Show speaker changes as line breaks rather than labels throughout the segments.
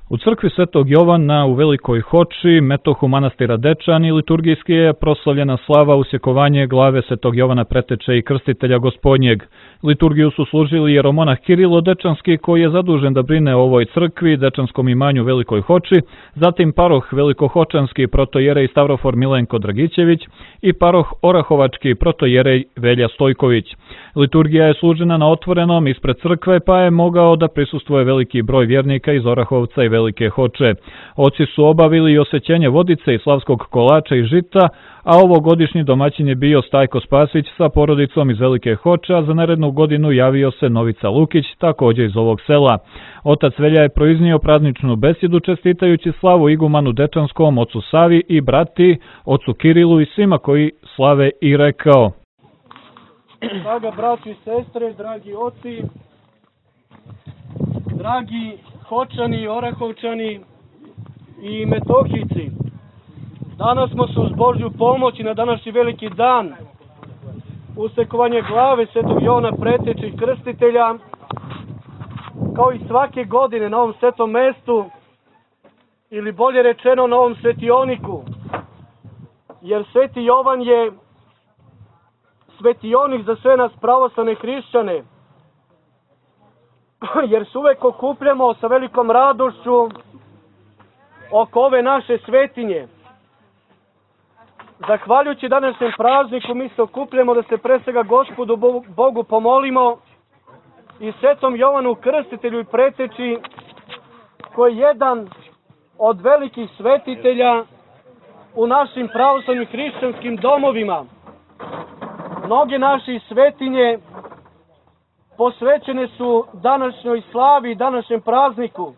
U crkvi Svetog Jovana u Velikoj Hoči, metohu manastira Dečani, liturgijski je proslavljena slava usjekovanje glave Svetog Jovana Preteče i Krstitelja Gospodnjeg. Liturgiju su služili jeromonah Kirilo Dečanski, koji je zadužen da brine o ovoj crkvi, Dečanskom imanju Velikoj Hoči, zatim paroh Velikohočanski protojerej Stavrofor Milenko Dragićević i paroh Orahovački protojerej Velja Stojković. Liturgija je služena na otvorenom ispred crkve, pa je mogao da prisustvuje veliki broj vjernika iz Orahovca i Velike Hoče. Oci su obavili i osvećenje vodice i slavskog kolača i žita, a ovogodišnji domaćin je bio Stajko Spasić sa porodicom iz Velike Hoče, a za narednu godinu javio se Novica Lukić, također iz ovog sela. Otac Velja je proiznio prazničnu besjedu čestitajući slavu igumanu Dečanskom, ocu Savi i brati, ocu Kirilu i svima koji slave i rekao:
Draga braći i sestre, dragi oci, dragi Hočani, Orahovčani i Metohijci, danas smo se uz Božju pomoć i na današnji veliki dan usjekovanje glave Svetog Jovana Preteče i Krstitelja, kao i svake godine na ovom svetom mestu, ili bolje rečeno na ovom svetioniku, jer Sveti Jovan je svetionik za sve nas pravoslavne hrišćane, jer se uvek okupljamo sa velikom radošću oko ove naše svetinje. Zahvaljujući današnjem prazniku mi se okupljamo da se pre svega Gospodu Bogu pomolimo i Svetom Jovanu Krstitelju i Preteči, koji je jedan od velikih svetitelja u našim pravoslavnim hrišćanskim domovima. Mnoge naše svetinje posvećene su današnjoj slavi i današnjem prazniku.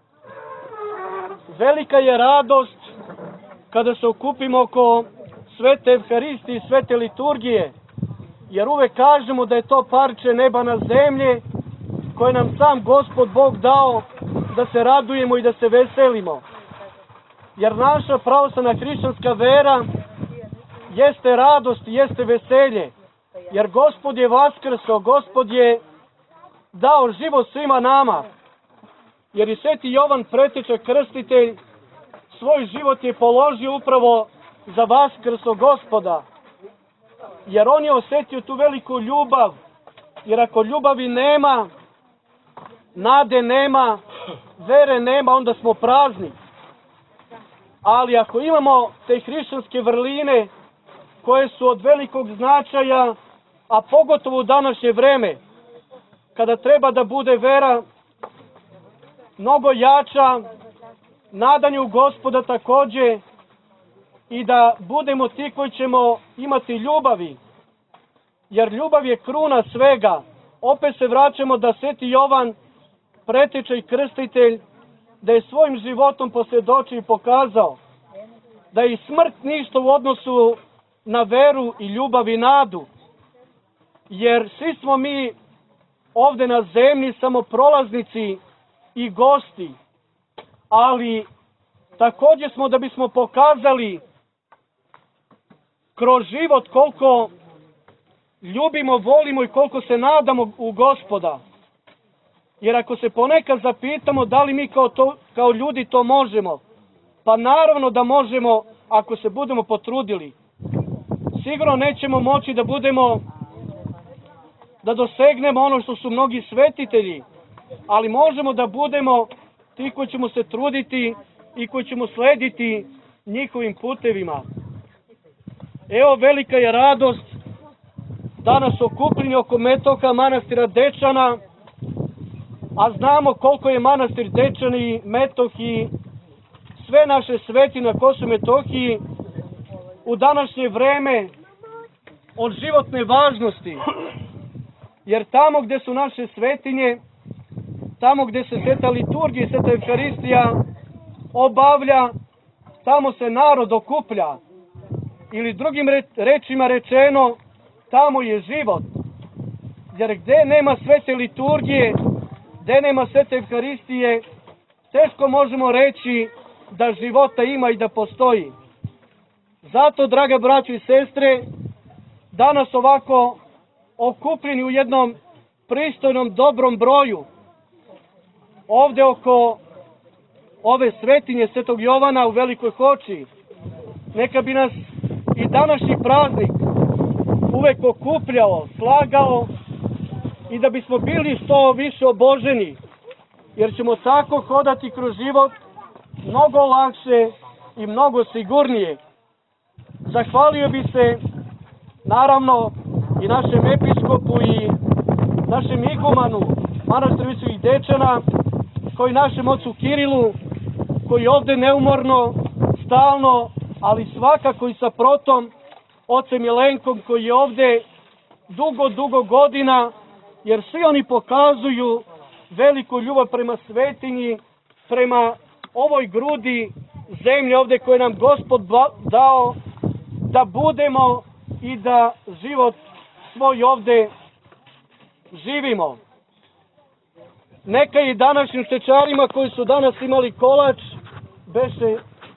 Velika je radost kada se okupimo oko svete Evharistije i svete liturgije, jer uvek kažemo da je to parče neba na zemlji koje nam sam Gospod Bog dao da se radujemo i da se veselimo. Jer naša pravoslavna hrišćanska vera jeste radost i jeste veselje, jer Gospod je vaskrsao, Gospod je dao život svima nama, jer i Sveti Jovan Preteče Krstitelj svoj život je položio upravo za vaskrso Gospoda, jer on je osjetio tu veliku ljubav, jer ako ljubavi nema, nade nema, vere nema, onda smo prazni. Ali ako imamo te hrišćanske vrline koje su od velikog značaja, a pogotovo u današnje vreme, kada treba da bude vera mnogo jača, nadanje u Gospoda također, i da budemo ti koji ćemo imati ljubavi, jer ljubav je kruna svega. Opet se vraćamo da Sveti Jovan Preteče i Krstitelj, da je svojim životom posvjedočio i pokazao da je i smrt ništa u odnosu na veru i ljubav i nadu, jer svi smo mi ovdje na zemlji samo prolaznici i gosti, ali također smo da bismo pokazali kroz život koliko ljubimo, volimo i koliko se nadamo u Gospoda. Jer ako se ponekad zapitamo da li mi kao ljudi to možemo, pa naravno da možemo ako se budemo potrudili. Sigurno nećemo moći da dosegnemo ono što su mnogi svetitelji, ali možemo da budemo ti koji ćemo se truditi i koji ćemo slediti njihovim putevima. Evo, velika je radost danas okupljeni oko metoha manastira Dečana, a znamo koliko je manastir Dečani, Metoh i sve naše sveti na Kosovu i Metohiji u današnje vreme od životne važnosti. Jer tamo gdje su naše svetinje, tamo gdje se sveta liturgija i sveta Evharistija obavlja, tamo se narod okuplja. Ili drugim rečima rečeno, tamo je život. Jer gdje nema svete liturgije, gdje nema svete Evharistije, teško možemo reći da života ima i da postoji. Zato, draga braćo i sestre, danas ovako okupljeni u jednom pristojnom, dobrom broju, ovdje oko ove svetinje Svetog Jovana u Velikoj Hoči. Neka bi nas i današnji praznik uvek okupljao, slagao i da bismo bili što više oboženi, jer ćemo tako hodati kroz život mnogo lakše i mnogo sigurnije. Zahvalio bi se naravno i našem episkopu i našem igumanu Manastira Visokih Dečana, koji našem ocu Kirilu, koji ovde neumorno, stalno, ali svakako i sa protom, ocem Jelenkom, koji je ovde dugo godina, jer svi oni pokazuju veliku ljubav prema svetinji, prema ovoj grudi zemlje ovde koje nam Gospod dao, da budemo i da život svoj ovde živimo. Neka i današnjim štečarima koji su danas imali kolač, beše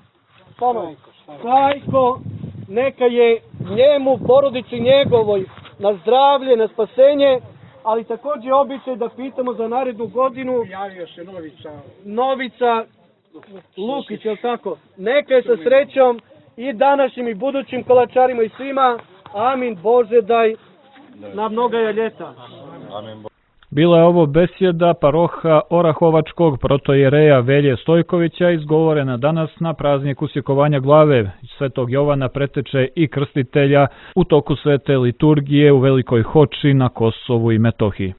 Stajko, neka je njemu, porodici njegovoj, na zdravlje, na spasenje, ali također običaj da pitamo za narednu godinu.
Javio se
Novica Lukić, jel tako? Neka je sa srećom i današnjim i budućim kolačarima i svima. Amin Bože, daj na mnoga ljeta.
Amin.
Bila je ovo besjeda paroha Orahovačkog protojereja Velje Stojkovića, izgovorena danas na praznik usjekovanja glave Svetog Jovana Preteče i Krstitelja u toku svete liturgije u Velikoj Hoči na Kosovu i Metohiji.